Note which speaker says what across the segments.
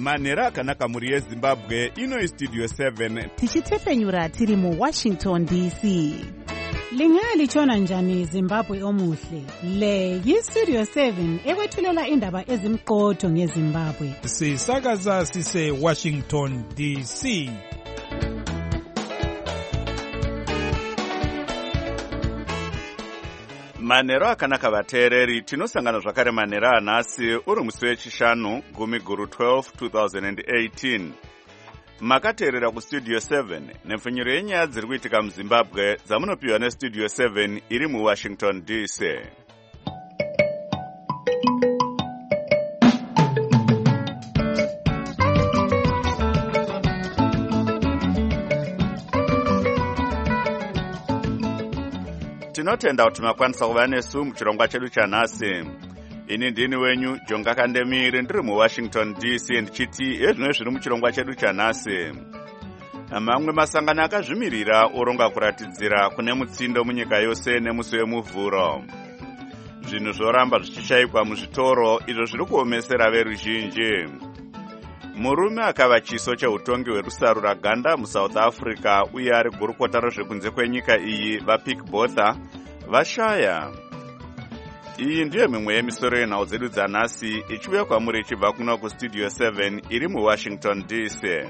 Speaker 1: manhero akanaka mhuri yezimbabwe. Ino Studio 7
Speaker 2: tichitefenyura tiri muWashington DC.
Speaker 3: Lingalitshona njani Zimbabwe omuhle? Le yiStudio 7 ekwethulela indaba ezimqotho ngeZimbabwe.
Speaker 4: Sisakaza sise Washington DC.
Speaker 1: manhero akanaka vateereri. Tinosangana zvakare manhero anhasi uri musi wechishanu 10/12 2018. Makateerera kuStudio 7 nepfunyiro yenyaya dziri kuitika muZimbabwe dzamunopiwa neStudio 7 iri muWashington DC. Tinotenda kuti makwanisa kuva nesu muchirongwa chedu chanhasi. Ini ndini wenyu Jonga Kandemire ndiri muWashington DC ndichiti ezvino zviri muchirongwa chedu chanhasi. Mamwe masangano akazvimirira oronga kuratidzira kune mutsindo munyika yose nemusi wemuvhuro. Zvinhu zvoramba zvichishayikwa muzvitoro izvo zviri kuomesera veruzhinji. Murume akava chiso cheutongi hwerusarura ganda muSouth Africa uye ari gurukota rozvekunze kwenyika iyi vaPik Botha vashaya. Iyi ndiyo mimwe yemisoro yenhau dzedu dzanhasi ichiuya kwamuri ichibva kuno kuStudio 7 iri muWashington DC.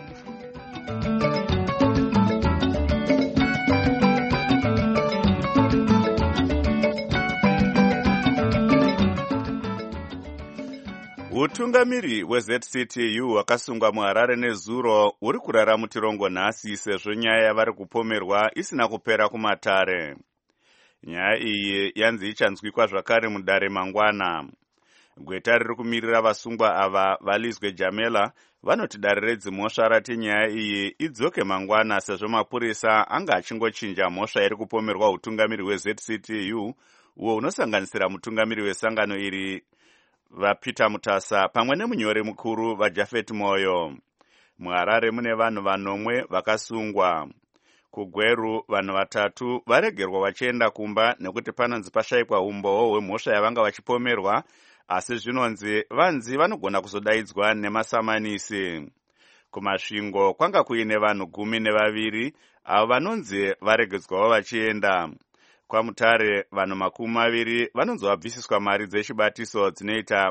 Speaker 1: Utungamiri weZCTU wakasungwa muHarare nezuro uri kurara mutirongo nhasi sezvo nyaya yavari kupomerwa isina kupera kumatare. Nyaya iyi yanzi ichanzwikwa zvakare mudare mangwana. Gweta riri kumirira vasungwa ava valizwe Jamela vanoti dare redzimhosva rati nyaya iyi idzoke mangwana sezvo mapurisa anga achingochinja mhosva iri kupomerwa utungamiri weZCTU uwo unosanganisira mutungamiri wesangano iri vaPeter Mutasa pamwe nemunyori mukuru vaJafet Moyo. MuHarare mune vanhu vanomwe vakasungwa. KuGweru vanhu vatatu varegerwa vachienda kumba nekuti panonzi pashayikwa umboo hwemhosva yavanga vachipomerwa, asi zvinonzi vanzi vanogona kuzodaidzwa nemasamanisi. Kumasvingo kwanga kuine vanhu 12 avo vanonzi varegedzwawo vachienda. KwaMutare vanhu 20 vanonzi vabvisiswa mari dzechibatiso dzinoita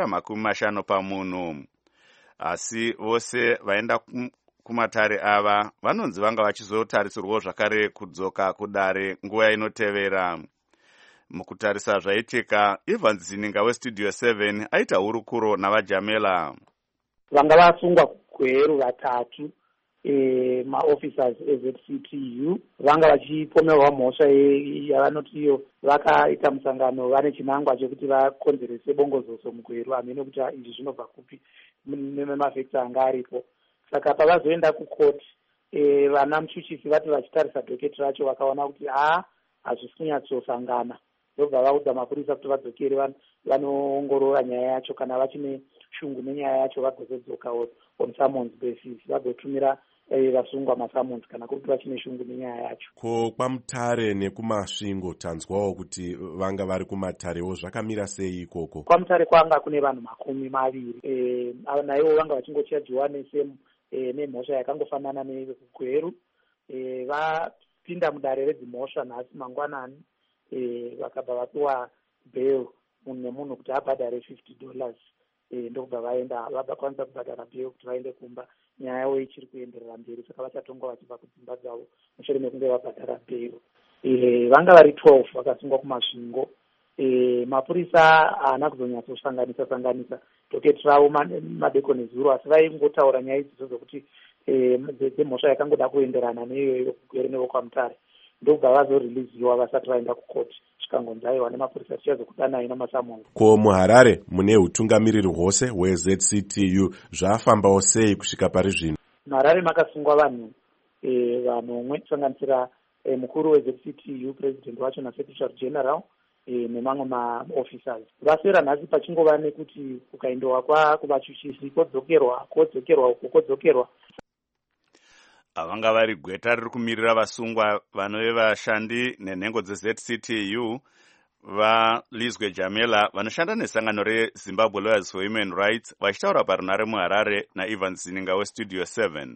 Speaker 1: $50 pamunhu. Asi vose vaenda kumatare ava vanonzi vanga vachizotarisirwawo zvakare kudzoka kudare nguva inotevera. Mukutarisa zvaitika, Evans Zininga weStudio 7 aita hurukuro navaJamela.
Speaker 5: Vanga vasungwa kugweru vatatu maofficers eZCTU vanga vachipomerwa mhosva yavanotiyo vakaita musangano vane chinangwa chekuti vakonzerese bongozozo mugweru. Hamene kuti izvi zvinobva kupi nemafekta anga aripo. Saka pavazoenda kukoti vana muchuchisi vati vachitarisa dhoketi racho vakaona kuti hazvisi kunyatsosangana. Ndobva vaudza mapurisa kuti vadzokere vanoongorora nyaya yacho, kana vachine shungu nenyaya yacho vagozodzoka on summons basis, vagotumira vasungwa masummons kana kuti vachine shungu nenyaya yacho.
Speaker 6: Ko kwaMutare nekumasvingo tanzwawo kuti vanga vari kumatarewo, zvakamira sei ikoko?
Speaker 5: KwaMutare kwanga kune vanhu 20 naivo vanga vachingochajiwa nemhosva yakangofanana nekugweru. Vapinda mudare redzimhosva nhasi mangwanani, vakabva vapiwa bail nemunhu kuti abhadhare $50. Ndokubva vaenda vakakwanisa kubhadhara bail kuti vaende kumba. Nyaya yavo ichiri kuenderera mberi, saka vachatongwa vachibva kudzimba dzavo mushure mekunge vabhadhara bail. Vanga vari 12 vakasungwa kumasvingo. Mapurisa haana kuzonyatsosanganisa dhoketi ravo madekoni zuro, asi vaingotaura nyaya idzidzo dzokuti dzemhosva yakangoda kuenderana neiyoyo kugweru nevokwaMutare. Ndokubva vazoriliziwa vasati vaenda kukoti, chikangonzaiwa nemapurisa tichazokudanai namasamongo.
Speaker 6: Ko muHarare mune utungamiriri hwose hweZCTU, zvafambawo sei kusvika pari zvino?
Speaker 5: MuHarare makasungwa vanhu vanomwe kusanganisira mukuru weZCTU, president wacho naSecretary General nemamwe maofficers. Vasera nhasi pachingova nekuti kukaendowa kuvachuchisi kodzokerwa.
Speaker 1: Vanga vari gweta riri kumirira vasungwa vanove vashandi nenhengo dzeZCTU vaLizwe Jamela vanoshanda nesangano reZimbabwe Lawyers for Human Rights vachitaura parunare muHarare naIvan Zininga weStudio 7.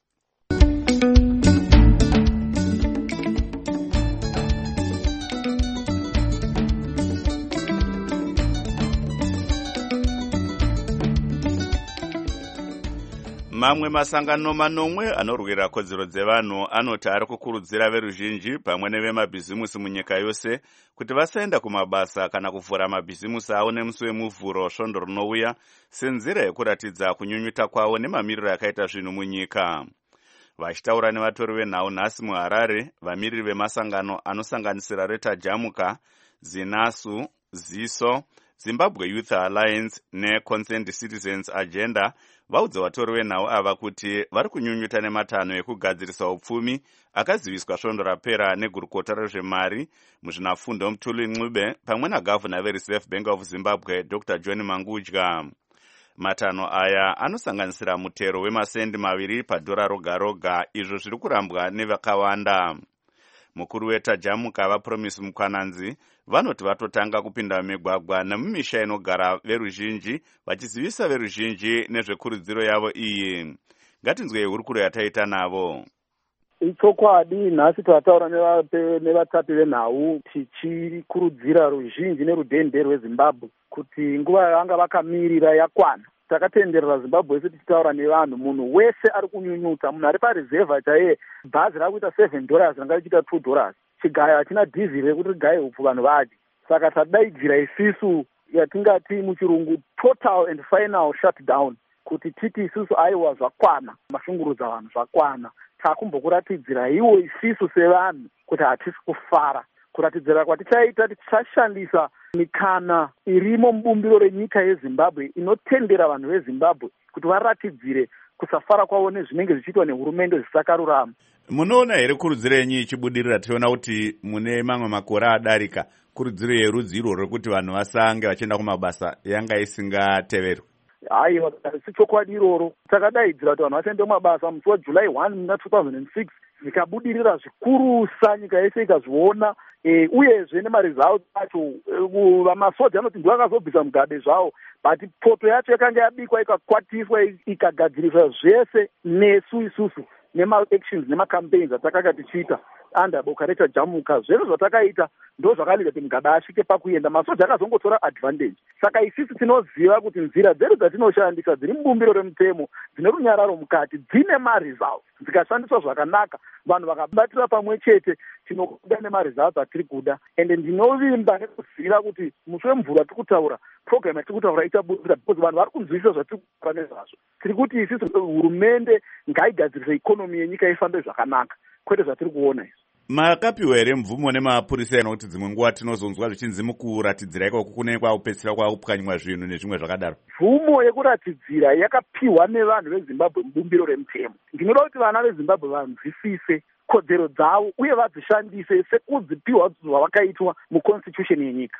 Speaker 1: Mamwe masangano manomwe anorwira kodzero dzevanhu anoti ari kukurudzira veruzhinji pamwe nevemabhizimusi munyika yose kuti vasaenda kumabasa kana kuvhura mabhizimusi avo nemusi wemuvhuro svondo rinouya senzira yekuratidza kunyunyuta kwavo nemamiriro akaita zvinhu munyika. Vachitaura nevatori venhau nhasi muHarare, vamiriri vemasangano anosanganisira Reta Jamuka, Zinasu, Ziso, Zimbabwe Youth Alliance neConsent Citizens Agenda vaudza vatori venhau ava kuti vari kunyunyuta nematanho ekugadzirisa upfumi akaziviswa svondo rapera negurukota rezvemari muzvinafundo Mutuli Ncube pamwe nagavhuna veReserve Bank of Zimbabwe Dr. John Mangudya. Matanho aya anosanganisira mutero wemasendi 2 padhora roga roga, izvo zviri kurambwa nevakawanda. Mukuru weTajamuka vaPromise Mukwananzi vanoti vatotanga kupinda mumigwagwa nemumisha inogara veruzhinji vachizivisa veruzhinji nezvekurudziro yavo iyi. Ngatinzwei hurukuro yataita navo.
Speaker 7: Ichokwadi nhasi tataura nevatapi venhau tichikurudzira ruzhinji nerudende rweZimbabwe kuti nguva yavanga vakamirira yakwana. Takatenderera Zimbabwe yese tichitaura nevanhu, munhu wese ari kunyunyuta, munhu ari parizevha chaiye bhazi rakuita $7 ranga richiita $2, chigayo hachina dhiziri rekuti rigaye upfu vanhu vadye. Saka tadaidzira isisu yatingati muchirungu total and final shutdown, kuti titi isisu aiwa zvakwana, mashungurudza vanhu zvakwana. Takumbokuratidzira iwo isisu sevanhu kuti hatisi kufara, kuratidzira kwatichaita tichashandisa mikana irimo mubumbiro renyika yeZimbabwe inotendera vanhu veZimbabwe kuti varatidzire kusafara kwavo nezvinenge zvichiitwa nehurumende zvisakarurama.
Speaker 1: Munoona here kurudziro yenyu ichibudirira? Tiona kuti mune mamwe makore adarika kurudziro yerudzi irwo rwekuti vanhu vasange vachienda kumabasa yanga isingateverwi.
Speaker 7: Haiwa, si chokwadi iroro. Takadaidzira kuti vanhu vasaende kumabasa musi waJuly 1 muna 2006 zvikabudirira zvikurusa, nyika yese ikazviona. Uyezve nemaresults acho vamasoja anoti ndiwo akazobvisa mugabe zvavo, but poto yacho yakanga yabikwa ikakwatiswa ikagadziriswa zvese nesu isusu nema-actions nema-campaigns atakanga tichiita under boka Reta Jamuka. Zvese zvatakaita ndo zvakalira kuti mugabe asvike pakuenda. Masoja akazongotora advantage. Saka isisi tinoziva kuti nzira dzedu dzatinoshandisa dziri mubumbiro remutemo dzine runyararo mukati dzine maresults. Dzikashandiswa zvakanaka, vanhu vakabatira pamwe chete, tinokuda nemaresults atiri kuda. Ende ndinovimba nekuziva kuti musi wemvura tiri kutaura, program yatiri kutaura ichabudirira, because vanhu vari kunzwisisa zvatiri kutaura nezvazvo. Tiri kuti isisi hurumende ngaigadzirise ikonomi yenyika ifambe zvakanaka, kwete zvatiri kuona izvi.
Speaker 1: Makapiwa here mvumo nemapurisa inokuti dzimwe nguva tinozonzwa zvichinzi mukuratidzira ikoko kunenge kwakupedzisira kwakupwanywa zvinhu nezvimwe zvakadaro?
Speaker 7: Mvumo yekuratidzira yakapiwa nevanhu veZimbabwe mubumbiro remutemo. Ndinoda kuti vana veZimbabwe vanzwisise kodzero dzavo uye vadzishandise sekudzipiwa zvavakaitwa muconstitution yenyika.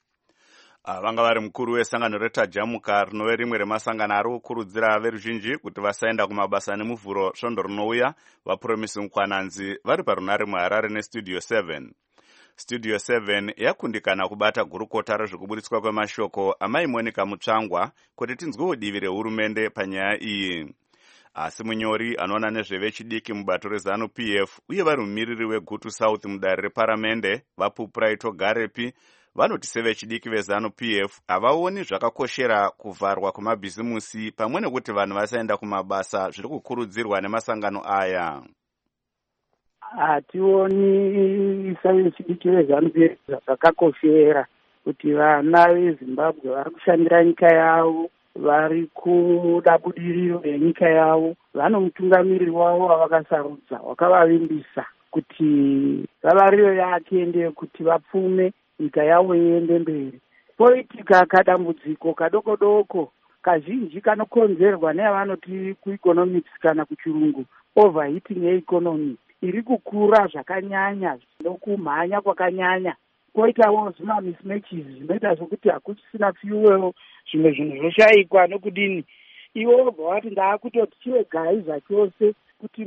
Speaker 1: Vanga vari mukuru wesangano reTajamuka rinove rimwe remasangano ari kukurudzira veruzhinji kuti vasaenda kumabasa nemuvhuro svondo rinouya, vaPromise Mukwananzi vari parunare muHarare neStudio 7. Studio 7 yakundikana kubata gurukota rezvekuburitswa kwemashoko amai Monica Mutsvangwa kuti tinzwewo divi rehurumende panyaya iyi. Asi munyori anoona nezvevechidiki mubato reZANU-PF uye vari mumiriri weGutu South mudare reparamende vaPupraito Garepi vanoti sevechidiki veZANU-PF havaoni zvakakoshera kuvharwa kwemabhizimusi pamwe nekuti vanhu vasaenda kumabasa zviri kukurudzirwa nemasangano aya.
Speaker 5: Hationi sevechidiki veZANU-PF zvakakoshera kuti vana veZimbabwe vari kushandira nyika yavo, vari kuda budiriro yenyika yavo, vano mutungamiriri wavo wavakasarudza wakavavimbisa kuti vavariro yake ende kuti vapfume nyika yavo iende mberi. Poitika kadambudziko kadoko doko kazhinji kanokonzerwa neyavanoti kueconomics kana kuchirungu overheating yeeconomy iri kukura zvakanyanya nokumhanya kwakanyanya. Poitawo zvima mismatches zvinoita zvokuti hakuchisina fuel, zvimwe zvinhu zvoshayikwa nokudini. Ivo vati ndaakutoti chive gai zvachose kuti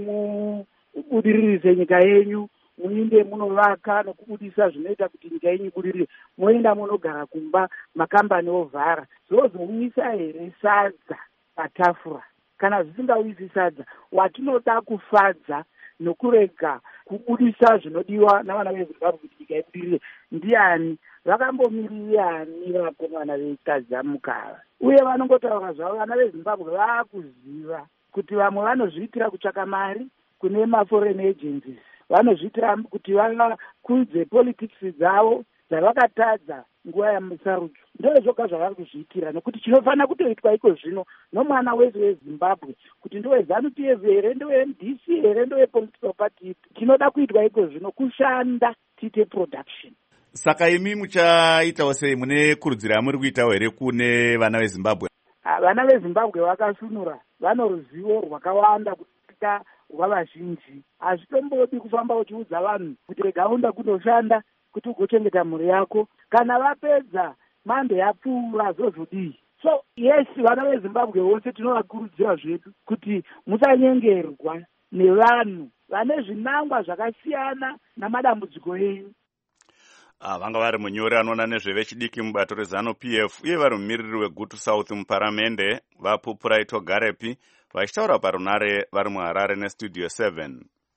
Speaker 5: mubudiririse nyika yenyu, muinde munovaka nokubudisa zvinoita kuti nyika yenyu ibudirire.
Speaker 8: moenda munogara kumba, makambani ovhara. Zvozouyisa here sadza patafura? Kana zvisingauyisi sadza, watinoda kufadza nokurega kubudisa zvinodiwa navana veZimbabwe kuti nyika ibudirire ndiani? Vakambomiririrani vakomana veikadza mukava? Uye vanongotaura zvavo, vana veZimbabwe vaakuziva kuti vamwe vanozviitira kutsvaka mari kune maforeign agencies, vanozviitira kuti vakudze politics dzavo dzavakatadza nguva yamusarudzo. Ndozvoga zvavari kuzviitira, nekuti chinofanira kutoitwa iko zvino nomwana wese weZimbabwe, kuti ndowe ZANU-PF here, ndowe MDC here, ndowe political party, chinoda kuitwa iko zvino kushanda tiite production.
Speaker 1: Saka imi muchaitawo sei, mune kurudzira yamuri kuitawo here kune vana veZimbabwe?
Speaker 8: Vana veZimbabwe vakasunura, vano ruzivo rwakawanda kusvika rwavazhinji. Hazvitombodi kufamba uchiudza vanhu kuti rega unda kunoshanda kuti ugochengeta mhuri yako, kana vapedza mando yapfuura zozodii. So yes, vana veZimbabwe vose tinovakurudzira zvedu kuti musanyengerwa nevanhu vane zvinangwa zvakasiyana namadambudziko enyu.
Speaker 1: Vanga vari munyori anoona nezvevechidiki mubato reZANU-PF uye vari mumiriri weGutu South muparamende vaPupuraito Garepi vachitaura parunare vari muHarare neStudio 7.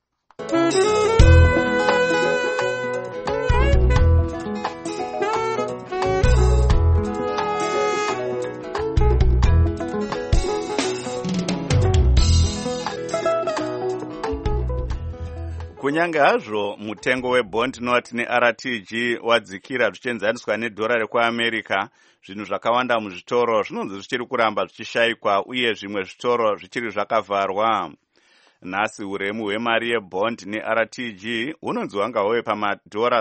Speaker 1: Kunyange hazvo mutengo webond note neRTG wadzikira zvichienzaniswa nedhora rekuAmerica, zvinhu zvakawanda muzvitoro zvinonzi zvichiri kuramba zvichishayikwa uye zvimwe zvitoro zvichiri zvakavharwa. Nhasi uremu hwemari yebond neRTG hunonzi hwanga hwove pamadhora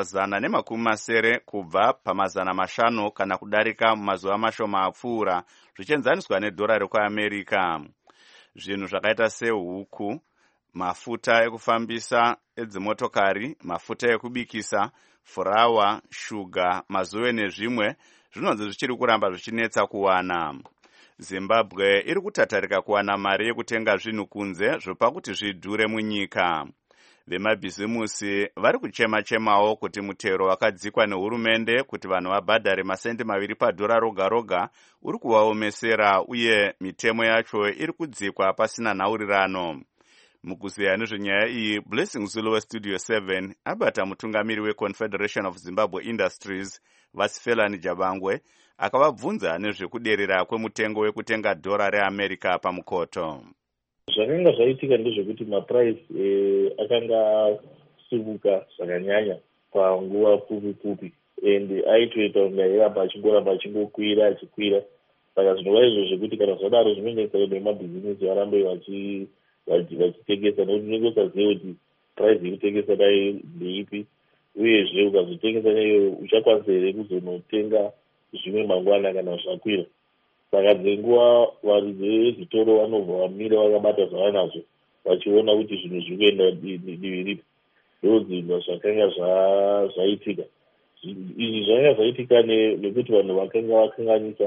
Speaker 1: 170 kubva pama500 kana kudarika mumazuva mashoma apfuura zvichienzaniswa nedhora rekuAmerica. Zvinhu zvakaita sehuku, mafuta ekufambisa edzimotokari, mafuta ekubikisa, furawa, shuga, mazuve nezvimwe zvinonzi zvichiri kuramba zvichinetsa kuwana. Zimbabwe iri kutatarika kuwana mari yekutenga zvinhu kunze zvopa kuti zvidhure munyika. Vemabhizimusi vari kuchema-chemawo kuti mutero wakadzikwa nehurumende kuti vanhu vabhadhare masendi 2 padhora roga roga uri kuvaomesera uye mitemo yacho iri kudzikwa pasina nhaurirano. Mukuzeya nezvenyaya iyi, Blessing Zulu weStudio 7 abata mutungamiri weConfederation of Zimbabwe Industries Vasifelani Jabangwe akavabvunza nezvekuderera kwemutengo wekutenga dhora reAmerica pamukoto.
Speaker 9: Zvakanga zvaitika ndezvekuti mapuraisi akanga asimuka zvakanyanya panguva pfupi and aitoita kunge airamba achingokwira achikwira. Saka zvinova izvo zvekuti kana zvadaro zvinonetsa kuti vemabhizimusi varambe vachitengesa, nokuti unenge usaziva kuti puraisi yekutengesa dai ndeipi, uyezve ukazotengesa neyo uchakwanisa here kuzonotenga zvimwe mangwana kana zvakwira. Saka dzenguva varidzi vezvitoro vanobva vamira vakabata zvavanazvo vachiona kuti zvinhu zviri kuenda divi ripi. Ndozvinhu zvakanga zvaitika. Izvi zvakanga zvaitika nekuti vanhu vakanga vakanganisa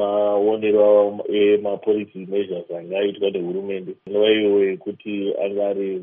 Speaker 9: maonero emaporicy measures anga aitwa nehurumende. Nguva iyoyo yekuti anga ari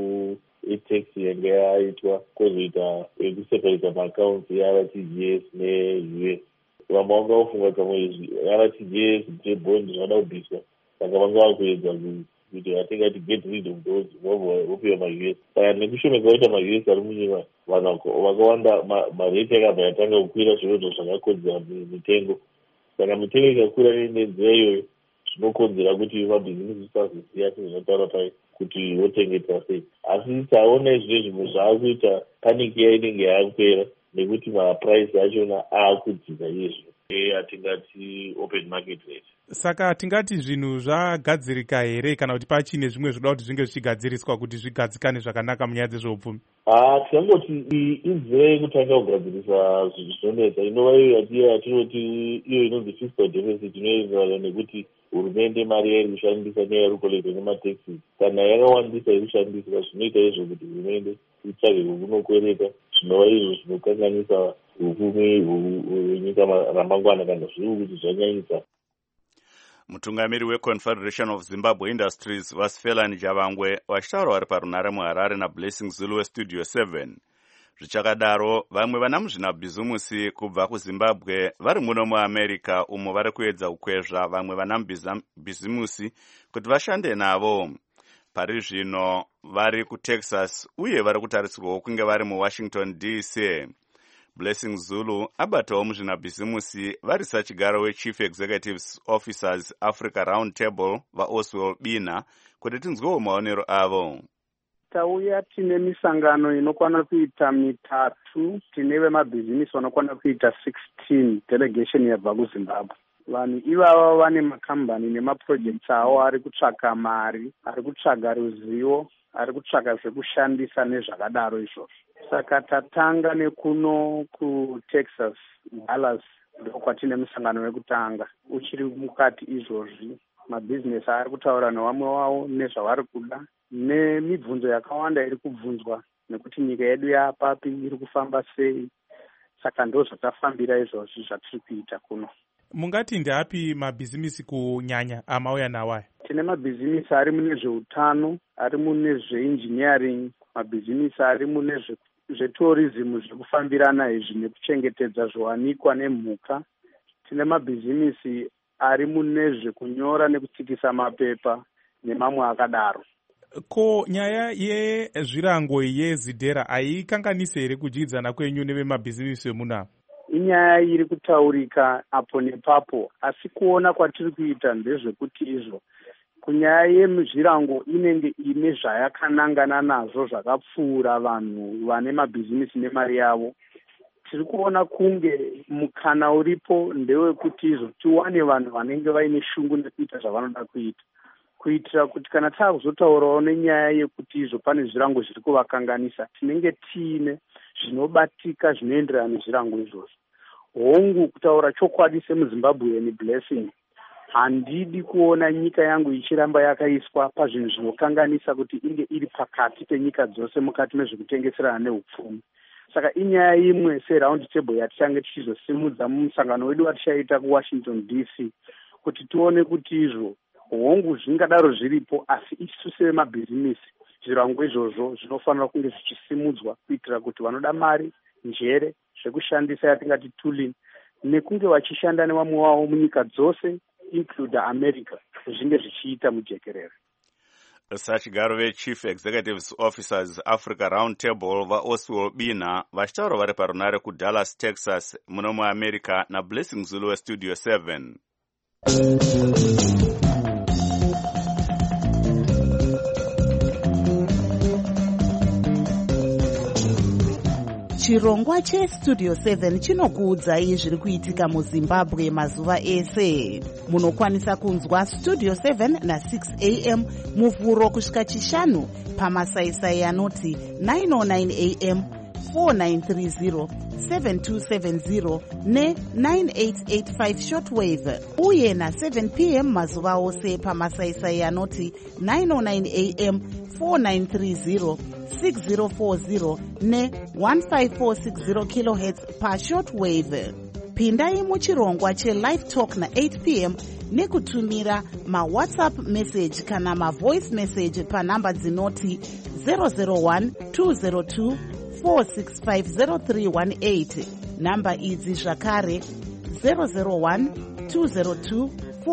Speaker 9: etaxi yanga yaitwa, kwozoita ekuseparata maaccounts eRTGS neUS. Vamwe vanga vafunga kamwe RTGS nebond zvada kubviswa, saka vanga vakuedza kuti vatenga kuti get rid of those vopiwa maUS. Saka nekushomeka kwaita maUS ari munyika, vanhu vakawanda mareti akabva yatanga kukwira, zvinhu zvakakodzera mitengo. Saka mitengo ikakwira nenzira iyoyo zvinokonzera kuti mabhizimusi sazoziva sezvinotaura pai kuti votengeta sei. Asi taona izvi zvimwe zvaakuita paniki inenge yaapera nekuti mapuraisi achona aakudzika izvo, atingati open market rate.
Speaker 4: Saka tingati zvinhu zvagadzirika here kana kuti pachine zvimwe zvoda kuti zvinge zvichigadziriswa kuti zvigadzikane zvakanaka munyaya dzezveupfumi?
Speaker 9: Tingangoti inzira yekutanga kugadzirisa zvinonetsa inova iyo yatinoti iyo inonzi fiscal deficit, inoenderana nekuti hurumende mari yairi kushandisa neyairi kukolekta nemataxes kana yakawandisa iri kushandiswa, zvinoita izvo kuti hurumende itsvage kunokwereta, zvinova izvo zvinokanganisa upfumi hwenyika ramangwana kana zviri kuti zvanyanyisa.
Speaker 1: Mutungamiri weConfederation of Zimbabwe Industries Vasifelani Jabangwe vachitaura vari parunare muHarare naBlessing Zulu weStudio 7. Zvichakadaro, vamwe vana muzvinabhizimusi kubva kuZimbabwe vari muno muAmerica umo vari kuedza kukwezva vamwe vana bhizimusi kuti vashande navo. Pari zvino vari kuTexas uye vari kutarisirwawo kunge vari muWashington DC. Blessing Zulu abatawo muzvinabhizimusi vari sachigaro weChief Executives Officers Africa Roundtable vaOswald Bina kuti tinzwewo maonero avo.
Speaker 10: Tauya tine misangano inokwana kuita 3, tine vemabhizinisi vanokwana kuita 16 delegation yabva kuZimbabwe. Vanhu ivava vane makambani nemaprojects avo ari kutsvaka mari, ari kutsvaga ruzivo, ari kutsvaga zvekushandisa nezvakadaro izvozvo. Saka tatanga nekuno kuTexas, Dallas, ndokwatine misangano yekutanga. Uchiri mukati izvozvi, mabhizinesi ari kutaura nevamwe wavo nezvavari kuda, nemibvunzo yakawanda iri kubvunzwa nekuti nyika yedu yapapi iri kufamba sei. Saka ndo zvatafambira izvozvi zvatiri kuita kuno.
Speaker 4: Mungati ndeapi mabhizinisi kunyanya amauya nawaya?
Speaker 10: Tine mabhizinisi ari mune zveutano, ari mune zveengineering, mabhizinisi ari mune zvetourism, zvekufambirana izvi nekuchengetedza zviwanikwa nemhuka. Tine mabhizinisi ari mune zvekunyora nekutsikisa mapepa nemamwe akadaro.
Speaker 4: Ko nyaya yezvirango yeZidera haikanganise here kudyidzana kwenyu nevemabhizinisi vemunavo?
Speaker 10: Inyaya iri kutaurika apo nepapo, asi kuona kwatiri kuita ndezvekuti izvo kunyaya yemuzvirango inenge ine zvayakanangana nazvo zvakapfuura vanhu vane mabhizinisi nemari yavo. Tiri kuona kunge mukana uripo ndewekuti izvo tiwane vanhu vanenge vaine shungu nekuita zvavanoda kuita, kuitira kuti kana taakuzotaurawo nenyaya yekuti izvo pane zvirango zviri kuvakanganisa, tinenge tiine zvinobatika zvinoenderana nezvirango izvozvo. Hongu, kutaura chokwadi semuZimbabwe Blessing, handidi kuona nyika yangu ichiramba yakaiswa pazvinhu zvinokanganisa kuti inge iri pakati penyika dzose mukati mezvekutengeserana neupfumi. Saka inyaya imwe seround table yatichange tichizosimudza mumusangano wedu watichaita kuWashington DC, kuti tione kuti izvo hongu zvingadaro zviripo, asi isu sevemabhizinisi zvirango izvozvo zvinofanira kunge zvichisimudzwa kuitira kuti vanoda mari, njere, zvekushandisa yatingati tooling, nekunge vachishanda nevamwe wavo munyika dzose include America, zvinge zvichiita mujekerere.
Speaker 1: Sachigaro veChief Executives Officers Africa Roundtable vaOswald Bina vachitaura vari parunare kuDallas, Texas muno muAmerica naBlessing Zulu weStudio 7.
Speaker 2: Chirongwa cheStudio 7 chinokuudzai zviri kuitika muZimbabwe mazuva ese. Munokwanisa kunzwa Studio 7 na6 am muvhuro kusvika chishanu pamasaisai anoti 909 am, 4930, 7270 ne9885 shortwave, uye na7 pm mazuva ose pamasaisai anoti 909 am, 4930, 6040 ne1546 kHz pashortwave. Pindai muchirongwa chelive talk na8 pm nekutumira mawhatsapp message kana mavoice message panhamba dzinoti 001 202 4650318. Namba idzi zvakare 001 202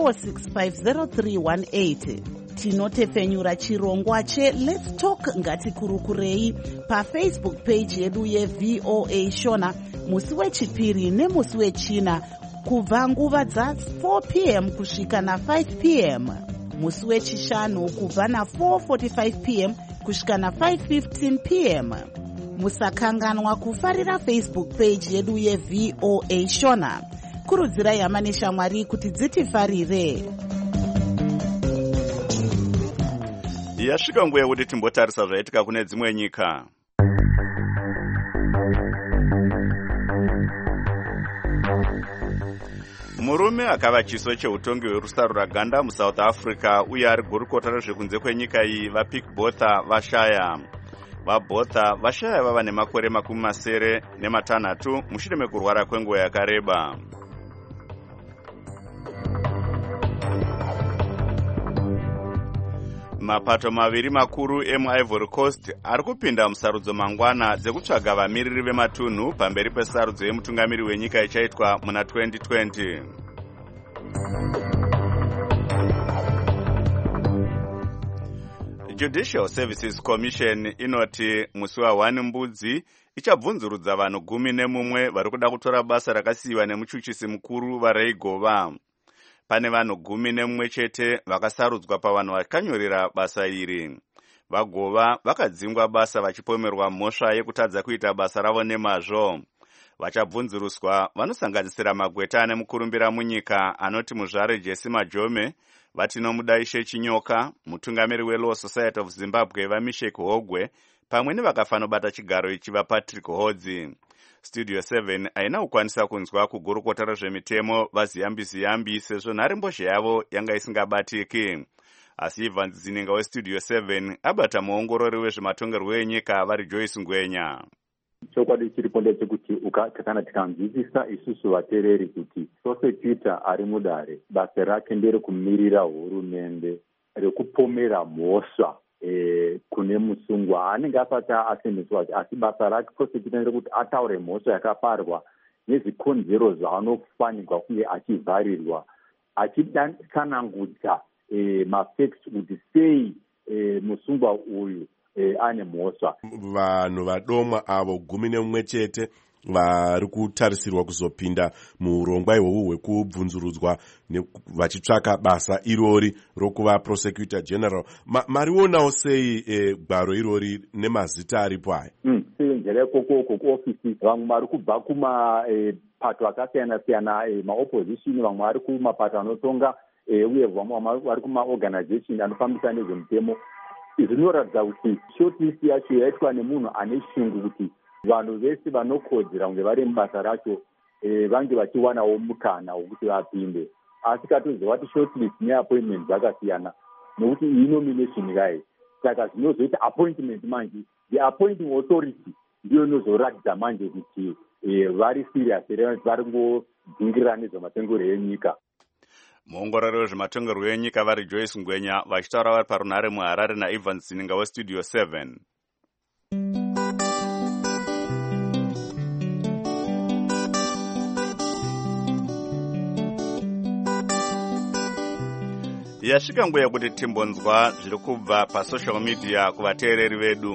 Speaker 2: 4650318. Tinotefenyura chirongwa cheLet's Talk ngatikurukurei paFacebook page yedu yeVOA Shona musi wechipiri nemusi wechina kubva nguva dza4 pm kusvika na5 pm, musi wechishanu kubva na4:45 pm kusvika na5:15 pm. Musakanganwa kufarira Facebook page yedu yeVOA Shona. Kurudzirai hama neshamwari kuti dzitifarire.
Speaker 1: Yasvika nguva yekuti timbotarisa zvaitika kune dzimwe nyika. Murume akava chiso cheutongi hwerusarura ganda muSouth Africa uye ari gurukota rezvekunze kwenyika iyi vaPik Botha vashaya. VaBotha vashaya vava nemakore 36 mushure mekurwara kwenguva yakareba. mapato maviri makuru emuivory coast ari kupinda musarudzo mangwana dzekutsvaga vamiriri vematunhu pamberi pesarudzo yemutungamiri wenyika ichaitwa muna 2020. Judicial Services Commission inoti musi wa1 mbudzi ichabvunzurudza vanhu 11 vari kuda kutora basa rakasiyiwa nemuchuchisi mukuru Ray Gova. Pane vanhu 11 chete vakasarudzwa pavanhu vakanyorera basa iri. Vagova vakadzingwa basa vachipomerwa mhosva yekutadza kuita basa ravo nemazvo. Vachabvunzuruswa vanosanganisira magweta ane mukurumbira munyika anoti muzvare Jesse Majome, vatinomuda Ishe Chinyoka, mutungamiri weLaw Society of Zimbabwe vaMishek Hogwe, pamwe nevakafanobata chigaro ichi vaPatrick Hodzi. Studio 7 haina kukwanisa kunzwa kugurukota rezvemitemo vaziyambi sezvo nharembozha yavo yanga isingabatiki. Asi Ivan Zininga weStudio 7 abata muongorori wezvematongerwo enyika vari Joyce Ngwenya.
Speaker 11: Chokwadi chiripo ndechekuti kana tikanzwisisa isusu vatereri kuti prosecutor ari mudare basa rake nderekumirira hurumende rekupomera mhosva kune musungwa anenge asati asendeswa, asi basa rake prosecutor nderekuti ataure mhosva yakaparwa nezvikonzero zvaanofanirwa kunge achivharirwa, achitsanangudza mafacts kuti sei musungwa uyu ane mhosva.
Speaker 6: Vanhu vadomwa avo 11 chete vari kutarisirwa kuzopinda muurongwa ihwohwo hwekubvunzurudzwa vachitsvaka basa irori rokuva prosecutor general. Marionawo sei gwaro irori nemazita aripo aya?
Speaker 11: Senjera ikoko kuofisi vamwe vari kubva kumapato akasiyana-siyana, maopposition, vamwe vari kumapato anotonga uye vamwe vari kumaorganization anofambisa nezvemutemo. Zvinoratidza kuti shortlist yacho yaitwa nemunhu ane shungu kuti vanhu vese vanokodzera kunge vari mubasa racho vange vachiwanawo mukana wokuti vapinde. Asi katozova kuti shortlist neappointment zvakasiyana nokuti iyi nomination rai, saka zvinozoita appointment manje the appointing authority ndiyo inozoratidza manje kuti vari serious vari kungodzingira nezvematengero enyika.
Speaker 1: Muongorori wezvematongerwo enyika vari Joyce Ngwenya vachitaura vari parunhare muHarare naIvan Zininga weStudio 7. Yasvika nguva yekuti timbonzwa zviri kubva pasocial media kuvateereri vedu.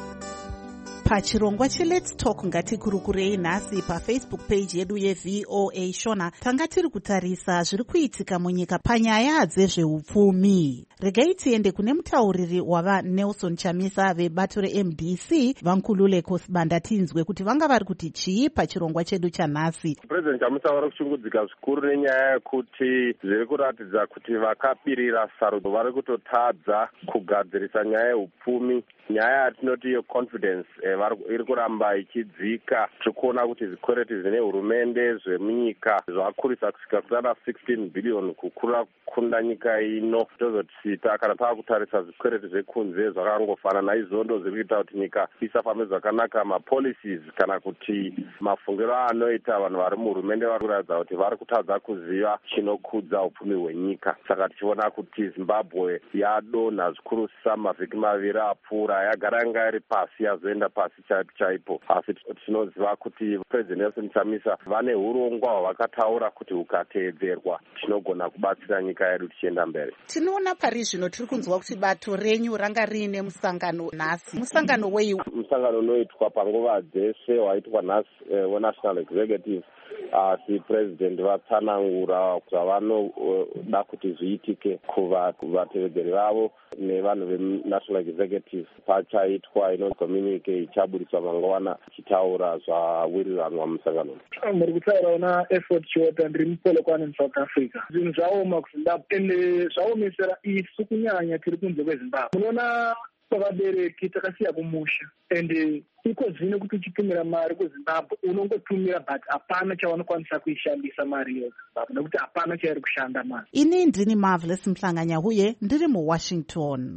Speaker 2: Pachirongwa cheLet's Talk ngatikurukurei nhasi paFacebook page yedu yeVOA Shona tanga tiri kutarisa zviri kuitika munyika panyaya dzezveupfumi. Regai tiende kune mutauriri wava Nelson Chamisa vebato reMDC Vankulule Kosibanda tinzwe kuti vanga vari kuti chii pachirongwa chedu chanhasi.
Speaker 12: President Chamisa vari kushungudzika zvikuru nenyaya yekuti zviri kuratidza kuti vakapirira sarudzo vari kutotadza kugadzirisa nyaya yeupfumi, nyaya yatinoti confidence iri kuramba ichidzika. Tiri kuona kuti zvikwereti zvine hurumende zvemunyika zvakurisa kusvika kunana 16 billion kukura kunda nyika ino. Tozotisita kana taakutarisa zvikwereti zvekunze zvakangofanana naizvo ndo zviri kuita kuti nyika isafambe zvakanaka. Mapolicies kana kuti mafungiro anoita vanhu vari muhurumende vari kuratidza kuti vari kutadza kuziva chinokudza upfumi hwenyika. Saka tichiona kuti Zimbabwe yadonha zvikurusisa mavhiki maviri apfuura, yagara yanga iri pasi yazoenda pasi chaipo. Asi tinoziva kuti President Nelson Chamisa vane urongwa hwavakataura kuti ukateedzerwa tinogona kubatsira nyika yedu tichienda mberi.
Speaker 2: Tinoona pari zvino tiri kunzwa kuti bato renyu ranga riine musangano nhasi. Musangano wei?
Speaker 12: Musangano unoitwa panguva dzese waitwa nhasi weNational Executive. Asi President vatsanangura zvavanoda kuti zviitike kuvatevedzeri vavo nevanhu veNational Executive. Pachaitwa ino communique ichaburiswa mangwana ichitaura zvawiriranwa musangano.
Speaker 7: Muri kutaura una effort chota ndiri mupolokwane muSouth Africa. Zvinhu zvaoma kuZimbabwe ende zvaomesera isu kunyanya tiri kunze kweZimbabwe. Munoona vabereki takasiya kumusha ende iko zvino kuti uchitumira mari kuZimbabwe unongotumira but hapana chavanokwanisa kuishandisa mari yeZimbabwe nekuti hapana chairi kushanda mari.
Speaker 2: Ini ndini Marvelous Mhlanganya huye ndiri muWashington.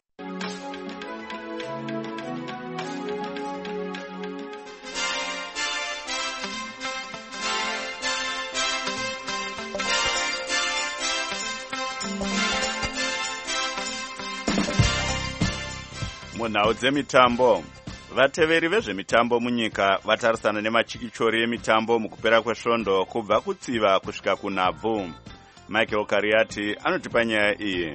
Speaker 1: munhau dzemitambo, vateveri vezvemitambo munyika vatarisana nemachikichori emitambo mukupera kwesvondo kubva kutsiva kusvika kunhabvu. Michael Kariati anotipa nyaya iyi.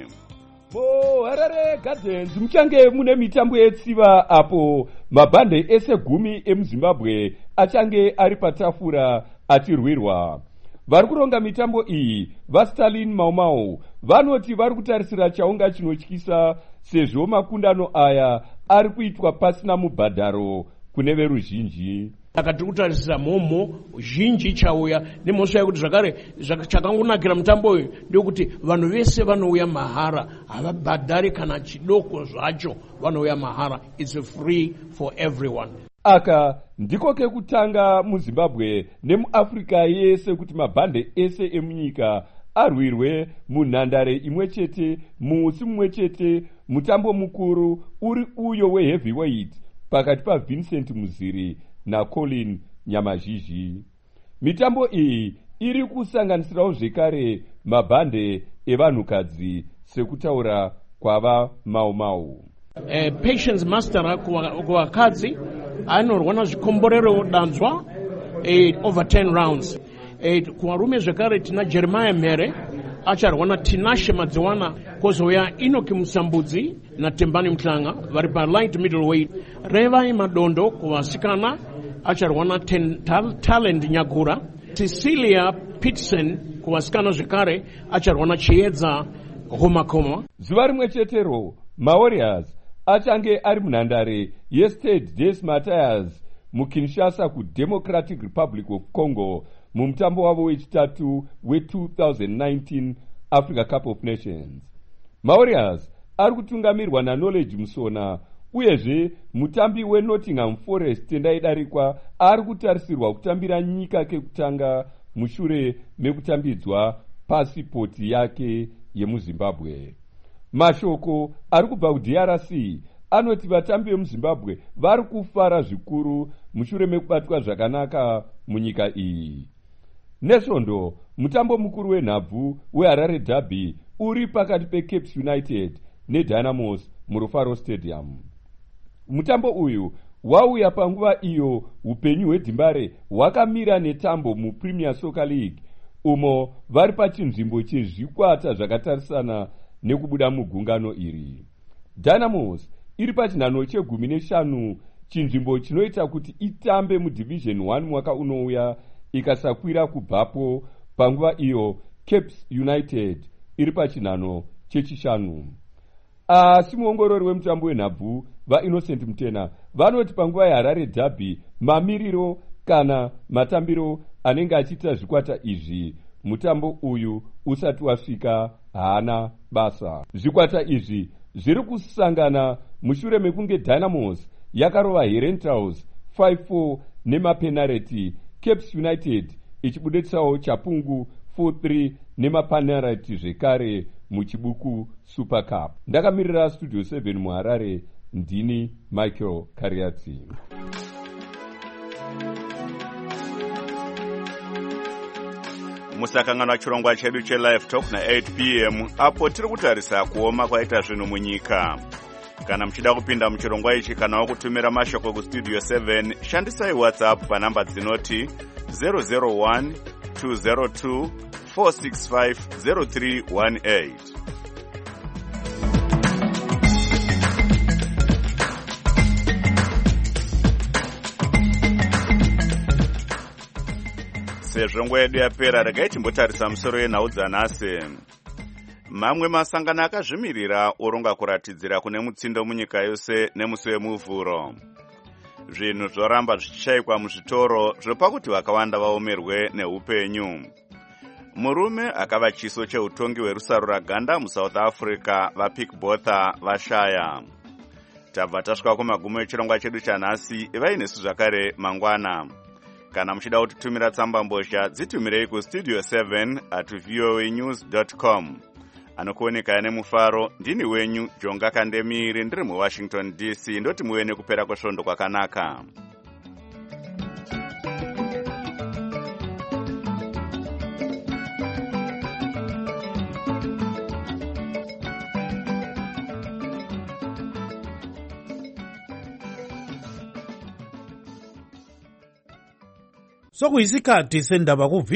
Speaker 13: Harare Gardens muchange mune mitambo yetsiva apo mabhande ese 10 emuZimbabwe achange ari patafura achirwirwa. Vari kuronga mitambo iyi vaStalin Maumau vanoti vari kutarisira chaunga chinotyisa sezvo makundano aya ari kuitwa pasina mubhadharo kune veruzhinji.
Speaker 14: Saka tiri kutarisira mhomho zhinji chauya nemhosva yekuti zvakare chakangonakira mutambo uyu ndekuti vanhu vese vanouya mahara, havabhadhari kana chidoko zvacho, vanouya mahara. It's free for everyone.
Speaker 13: Aka ndiko kekutanga muZimbabwe nemuAfrica yese kuti mabhande ese emunyika arwirwe munhandare imwe chete musi mumwe chete. Mutambo mukuru uri uyo weheavyweight pakati paVincent Muziri naColin Nyamazhizhi. Mitambo iyi iri kusanganisirawo zvekare mabhande evanhukadzi sekutaura kwava Maumau.
Speaker 14: Patience Master kuvakadzi anorwana zvikomborero danzwa over 10 rounds. Kuvarume zvekare tina Jeremiah Mere acharwana Tinashe Madziwana, kozouya Enoki Musambudzi naTembani Mtlanga vari palight middleweight. Revai Madondo kuvasikana acharwana Talent Nyagura. Cecilia Pitson kuvasikana zvekare acharwana Chiedza Homakoma.
Speaker 13: Zuva rimwe chetero maWarriors achange ari munhandare yeStade des Martyrs muKinshasa kuDemocratic Republic of Congo mumutambo wavo wechitatu we2019 Africa Cup of Nations. maWarriors ari kutungamirwa naKnowledge Musona, uyezve mutambi weNottingham Forest tendaidarikwa ari kutarisirwa kutambira nyika kekutanga mushure mekutambidzwa pasipoti yake yemuZimbabwe. Mashoko ari kubva kuDRC anoti vatambi vemuZimbabwe vari kufara zvikuru mushure mekubatwa zvakanaka munyika iyi. Nesvondo mutambo mukuru wenhabvu weHarare Derby uri pakati peCapes United neDynamos muRufaro Stadium. Mutambo uyu wauya panguva iyo upenyu hweDimbare hwakamira netambo muPremier Soccer League umo vari pachinzvimbo chezvikwata zvakatarisana nekubuda mugungano iri. Dynamos iri pachinhano che15 chinzvimbo chinoita kuti itambe muDivision 1 mwaka unouya ikasakwira kubvapo. Panguva iyo Capes United iri pachinhano chechishanu. Asi muongorori wemutambo wenhabvu vaInnocent Mutena vanoti panguva yeHarare Derby mamiriro kana matambiro anenge achiita zvikwata izvi mutambo uyu usati wasvika haana basa. Zvikwata izvi zviri kusangana mushure mekunge Dynamos yakarova Herentals 5-4 nemapenalty, Capes United ichibudetsawo Chapungu 4-3 nemapenalty zvekare muchibuku Super Cup. Ndakamirira Studio 7 muHarare, ndini Michael Kariati.
Speaker 1: Musakanganwa chirongwa chedu cheLive Talk na8 p.m. apo tiri kutarisa kuoma kwaita zvinhu munyika. Kana muchida kupinda muchirongwa ichi kana kutumira mashoko kuStudio 7, shandisai WhatsApp panamba dzinoti 001 202 465 0318. Sezvo nguva yedu yapera, regai timbotarisa musoro yenhau dzanhasi. Mamwe masangano akazvimirira oronga kuratidzira kune mutsindo munyika yose nemusi wemuvhuro. Zvinhu zvoramba zvichishayikwa muzvitoro zvopa kuti vakawanda vaomerwe neupenyu. Murume akava chiso cheutongi hwerusarura ganda muSouth Africa vaPick Botha vashaya. Tabva tasvika kumagumo echirongwa chedu chanhasi, ivai nesu zvakare mangwana. Kana muchida kutitumira tsamba mbozha dzitumirei kuStudio 7@voanews.com. Anokuoneka nemufaro, ndini wenyu Jonga Kandemiri, ndiri muWashington DC. Ndoti muwe nekupera kwesvondo kwakanaka.
Speaker 15: sokuyisikhathi sendaba